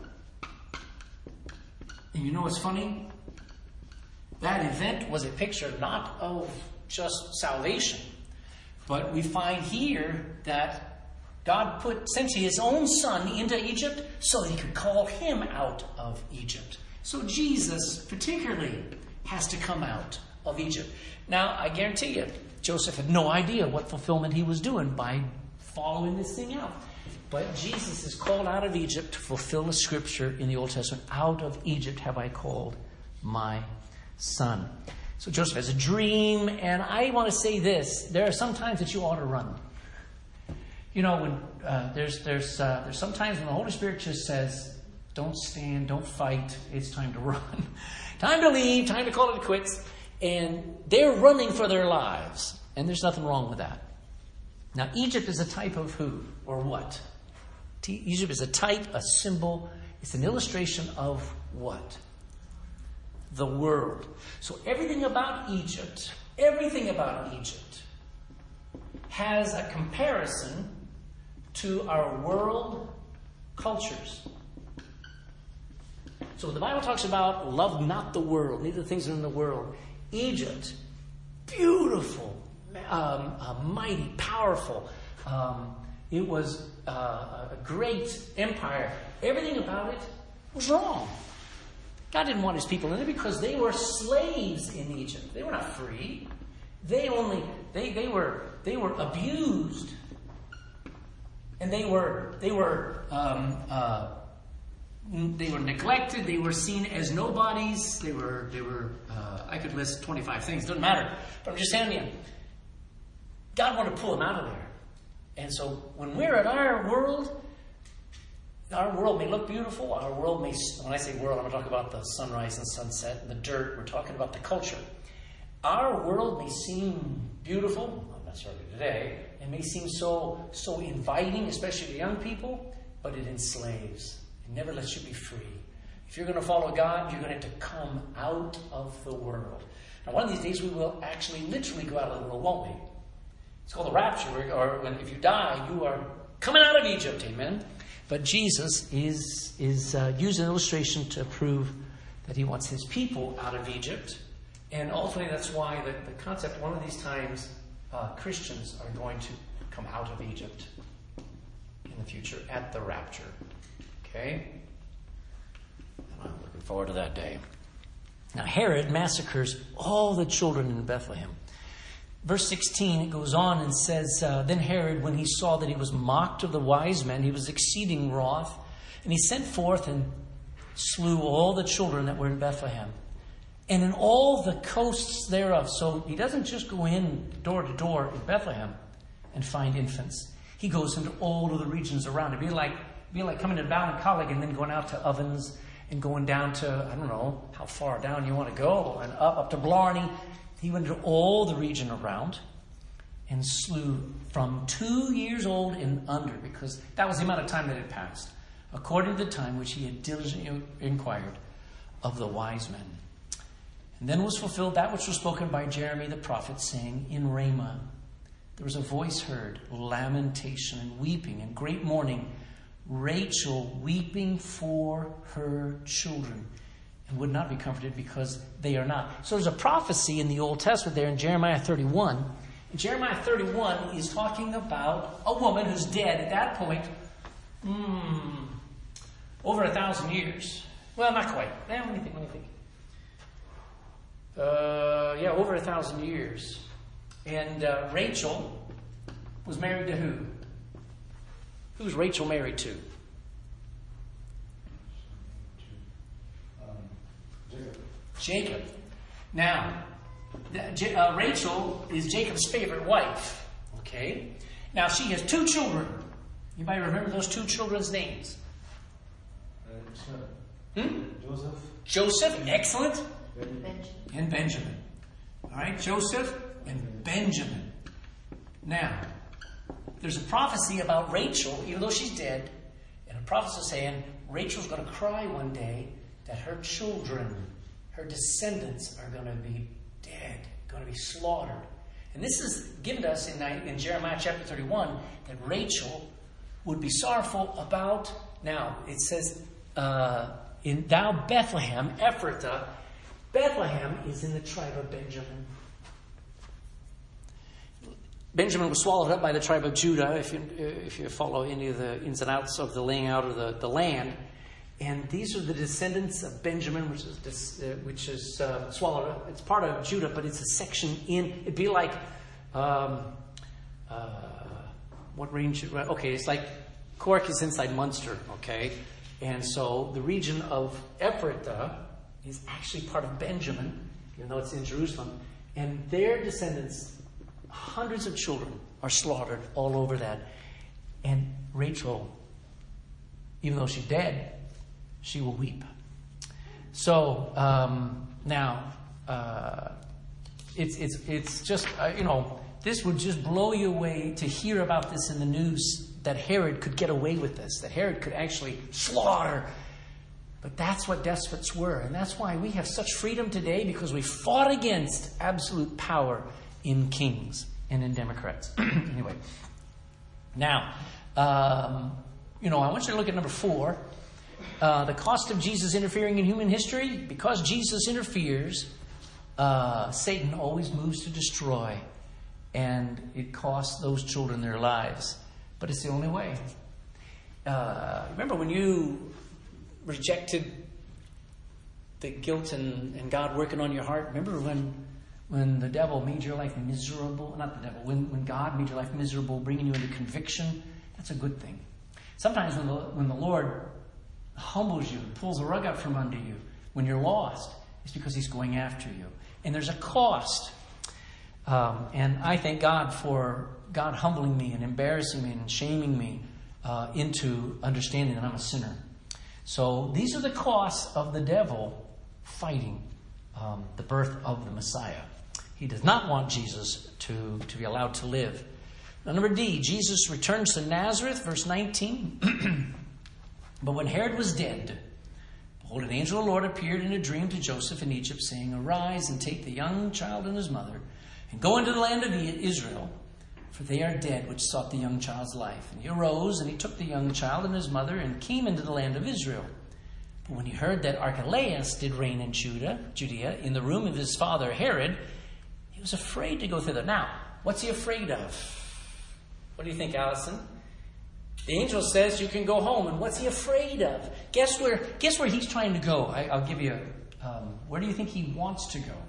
And you know what's funny? That event was a picture not of just salvation, but we find here that God put sent his own son into Egypt so he could call him out of Egypt. So Jesus particularly has to come out of Egypt. Now, I guarantee you, Joseph had no idea what fulfillment he was doing by following this thing out. But Jesus is called out of Egypt to fulfill the scripture in the Old Testament. Out of Egypt have I called my son. So Joseph has a dream, and I want to say this. There are some times that you ought to run. You know, when uh, there's there's uh, there's some times when the Holy Spirit just says, don't stand, don't fight, it's time to run. Time to leave, time to call it quits. And they're running for their lives. And there's nothing wrong with that. Now, Egypt is a type of who or what? Egypt is a type, a symbol. It's an illustration of what? The world. So everything about Egypt, everything about Egypt has a comparison to our world cultures. So when the Bible talks about love not the world, neither the things that are in the world, Egypt, beautiful, um, uh, mighty, powerful. Um, it was uh, a great empire. Everything about it was wrong. God didn't want his people in it because they were slaves in Egypt. They were not free. They only they they were they were abused, and they were they were um, uh, they were neglected. They were seen as nobodies. They were they were. Uh, I could list twenty-five things. Doesn't matter. But I'm just telling you, God wanted to pull them out of there. And so when we're in our world, our world may look beautiful. Our world may, when I say world, I'm going to talk about the sunrise and sunset and the dirt. We're talking about the culture. Our world may seem beautiful, not necessarily today. It may seem so so inviting, especially to young people, but it enslaves. It never lets you be free. If you're going to follow God, you're going to have to come out of the world. Now, one of these days we will actually literally go out of the world, won't we? It's called the rapture, or when if you die, you are coming out of Egypt, amen? But Jesus is, is uh, using an illustration to prove that he wants his people out of Egypt. And ultimately, that's why the, the concept, one of these times, uh, Christians are going to come out of Egypt in the future at the rapture. Okay? Looking forward to that day. Now Herod massacres all the children in Bethlehem. Verse sixteen, it goes on and says, uh, Then Herod, when he saw that he was mocked of the wise men, he was exceeding wroth, and he sent forth and slew all the children that were in Bethlehem, and in all the coasts thereof. So he doesn't just go in door to door in Bethlehem and find infants. He goes into all of the regions around. It'd be like, it'd be like coming to Ballincollig and then going out to Ovens and going down to, I don't know how far down you want to go, and up, up to Blarney. He went into all the region around and slew from two years old and under, because that was the amount of time that had passed, according to the time which he had diligently inquired of the wise men. And then was fulfilled that which was spoken by Jeremy the prophet, saying, In Ramah there was a voice heard, lamentation and weeping and great mourning, Rachel weeping for her children, and would not be comforted because they are not. So there's a prophecy in the Old Testament there in Jeremiah thirty-one. And Jeremiah thirty-one is talking about a woman who's dead at that point, hmm, over a thousand years. Well, not quite. Eh, let me think, let me think. Uh, yeah, over a thousand years. And uh, Rachel was married to who? Who's Rachel married to? Um, Jacob. Jacob. Now, uh, Rachel is Jacob's favorite wife. Okay? Now, she has two children. Anybody remember those two children's names? Uh, son. Hmm? Joseph. Joseph, excellent. Benjamin. And Benjamin. All right, Joseph and Benjamin. Now, there's a prophecy about Rachel, even though she's dead, and a prophecy saying Rachel's going to cry one day that her children, her descendants, are going to be dead, going to be slaughtered. And this is given to us in, in Jeremiah chapter thirty-one, that Rachel would be sorrowful about. Now, it says, uh, in thou Bethlehem, Ephrathah, Bethlehem is in the tribe of Benjamin. Benjamin was swallowed up by the tribe of Judah, if you, if you follow any of the ins and outs of the laying out of the, the land. And these are the descendants of Benjamin, which is uh, which is uh, swallowed up. It's part of Judah, but it's a section in, it'd be like, um, uh, what range? Okay, it's like Cork is inside Munster, okay? And so the region of Ephrathah is actually part of Benjamin, even though it's in Jerusalem. And their descendants, hundreds of children, are slaughtered all over that. And Rachel, even though she's dead, she will weep. So um, now, uh, it's it's it's just uh, you know, this would just blow you away to hear about this in the news, that Herod could get away with this, that Herod could actually slaughter. But that's what despots were, and that's why we have such freedom today, because we fought against absolute power in kings and in democrats. Anyway, now, um, you know, I want you to look at number four. Uh, the cost of Jesus interfering in human history. Because Jesus interferes, uh, Satan always moves to destroy, and it costs those children their lives. But it's the only way. Uh, remember when you rejected the guilt and, and God working on your heart? Remember when when the devil made your life miserable? Not the devil. When, when God made your life miserable, bringing you into conviction? That's a good thing. Sometimes when the, when the Lord humbles you, pulls a rug out from under you, when you're lost, it's because he's going after you. And there's a cost. Um, and I thank God for God humbling me and embarrassing me and shaming me uh, into understanding that I'm a sinner. So these are the costs of the devil fighting um, the birth of the Messiah. He does not want Jesus to, to be allowed to live. Now, number D, Jesus returns to Nazareth, verse nineteen. But when Herod was dead, behold, an angel of the Lord appeared in a dream to Joseph in Egypt, saying, Arise and take the young child and his mother, and go into the land of Israel, for they are dead which sought the young child's life. And he arose, and he took the young child and his mother, and came into the land of Israel. But when he heard that Archelaus did reign in Judah, Judea, in the room of his father Herod, he was afraid to go thither. Now, what's he afraid of? What do you think, Allison? The angel says you can go home. And what's he afraid of? Guess where, guess where he's trying to go? I, I'll give you a, um, where do you think he wants to go?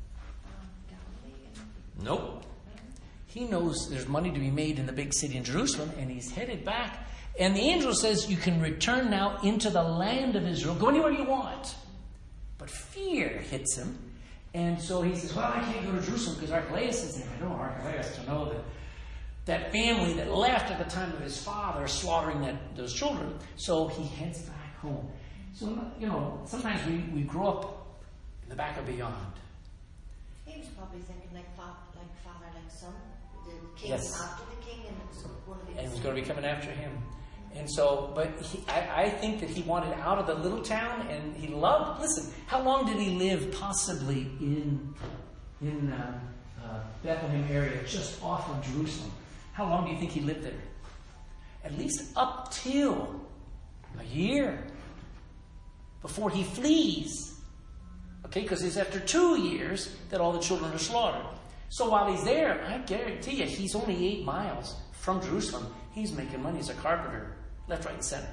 Nope. He knows there's money to be made in the big city in Jerusalem, and he's headed back. And the angel says you can return now into the land of Israel. Go anywhere you want. But fear hits him. And so he says, well, I can't go to Jerusalem because Archelaus is there. I don't want Archelaus to know that that family that left at the time of his father slaughtering that, those children. So he heads back home. So, you know, sometimes we, we grow up in the back of beyond. He was probably thinking like, fa- like father, like son. The king Yes. was after the king, and it was one of the. And it was going to be coming after him. And so, but he, I, I think that he wanted out of the little town, and he loved, listen, how long did he live possibly in, in uh, uh, Bethlehem area, just off of Jerusalem? How long do you think he lived there? At least up till a year before he flees. Okay, because it's after two years that all the children are slaughtered. So while he's there, I guarantee you, he's only eight miles from Jerusalem. He's making money as a carpenter, left, right, and center.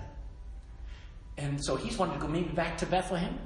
And so he's wanting to go maybe back to Bethlehem.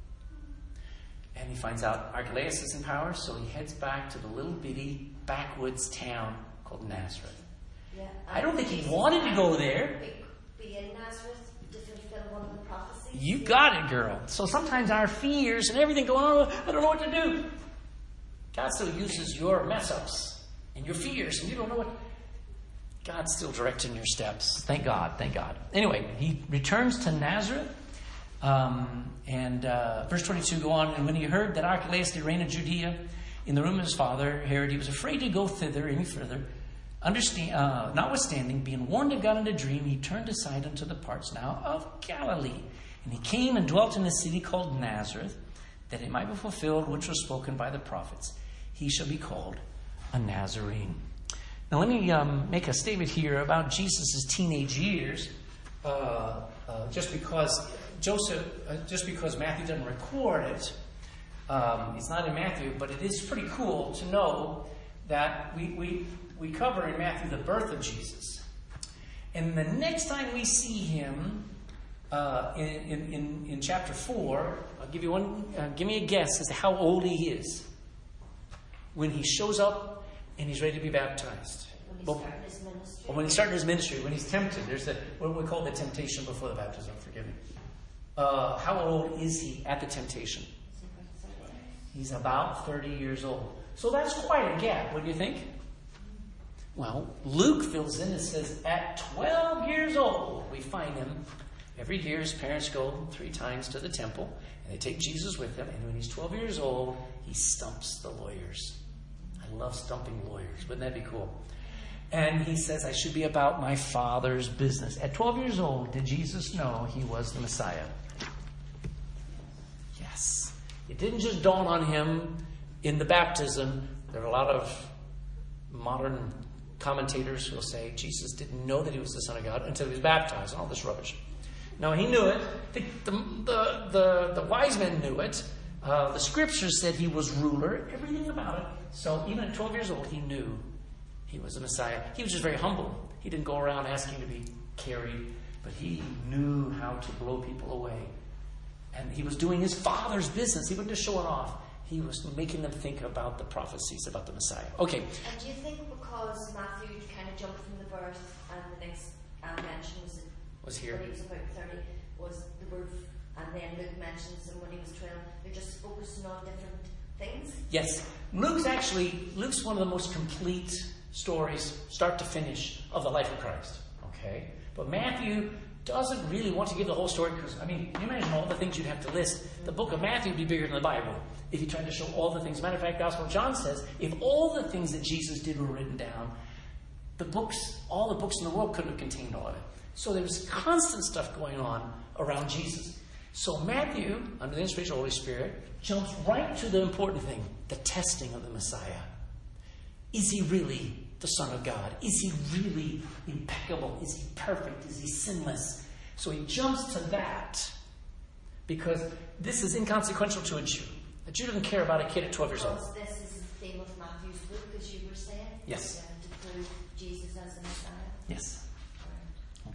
And he finds out Archelaus is in power, so he heads back to the little bitty backwoods town called Nazareth. Yeah, I don't think he Jesus wanted to go there. Be, be in Nazareth to fulfill one of the prophecies. You got it, girl. So sometimes our fears and everything going on, I don't know what to do. God still uses your mess ups and your fears, and you don't know what. God's still directing your steps. Thank God, thank God. Anyway, he returns to Nazareth. Um, and uh, verse twenty-two go on. And when he heard that Archelaus did reign in Judea in the room of his father Herod, he was afraid to go thither any further. Understand, uh, notwithstanding, being warned of God in a dream, he turned aside unto the parts now of Galilee. And he came and dwelt in a city called Nazareth, that it might be fulfilled which was spoken by the prophets. He shall be called a Nazarene. Now let me um, make a statement here about Jesus' teenage years. Uh, uh, just because Joseph, uh, just because Matthew doesn't record it, um, it's not in Matthew, but it is pretty cool to know that we, we, we cover in Matthew the birth of Jesus. And the next time we see him uh, in, in, in, in chapter four, I'll give you one, uh, give me a guess as to how old he is when he shows up and he's ready to be baptized. When he's Well, starting his ministry. or when he's starting his ministry, when he's tempted. There's the, what we call the temptation before the baptism, forgive me. Uh, how old is he at the temptation? He's about thirty years old. So that's quite a gap, what do you think? Well, Luke fills in and says, at twelve years old, we find him. Every year his parents go three times to the temple, and they take Jesus with them. And when he's twelve years old, he stumps the lawyers. I love stumping lawyers. Wouldn't that be cool? And he says, I should be about my Father's business. At twelve years old, did Jesus know he was the Messiah? Yes. It didn't just dawn on him in the baptism. There are a lot of modern commentators who will say Jesus didn't know that he was the Son of God until he was baptized and all this rubbish. No, he knew it. The, the, the, the, the wise men knew it. Uh, the scriptures said he was ruler, everything about it. So even at twelve years old, he knew he was the Messiah. He was just very humble. He didn't go around asking to be carried, but he knew how to blow people away. And he was doing his Father's business. He wasn't just showing off. He was making them think about the prophecies about the Messiah. Okay. And do you think because Matthew kind of jumped from the birth and the next uh, mention was, Was here. when he was about thirty, was the birth, and then Luke mentions him when he was twelve, they're just focusing on different things? Yes. Luke's actually, Luke's one of the most complete stories, start to finish, of the life of Christ. Okay? But Matthew doesn't really want to give the whole story because, I mean, can you imagine all the things you'd have to list? The book of Matthew would be bigger than the Bible if he tried to show all the things. Matter of fact, Gospel of John says if all the things that Jesus did were written down, the books, all the books in the world couldn't have contained all of it. So there was constant stuff going on around Jesus. So Matthew, under the inspiration of the Holy Spirit, jumps right to the important thing, the testing of the Messiah. Is he really the Son of God? Is he really impeccable? Is he perfect? Is he sinless? So he jumps to that because this is inconsequential to a Jew. A Jew doesn't care about a kid at twelve years old. Because this is the theme of Matthew's book, as you were saying. Yes. Uh, to prove Jesus as the Messiah. Yes.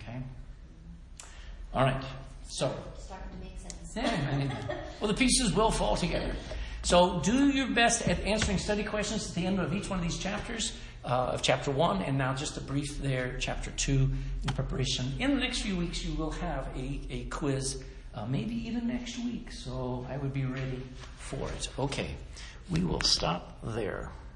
All right. So, Starting to make sense. yeah, I mean, well, the pieces will fall together. So do your best at answering study questions at the end of each one of these chapters, uh, of chapter one, and now just a brief there, chapter two, in preparation. In the next few weeks, you will have a, a quiz, uh, maybe even next week. So I would be ready for it. Okay, we will stop there.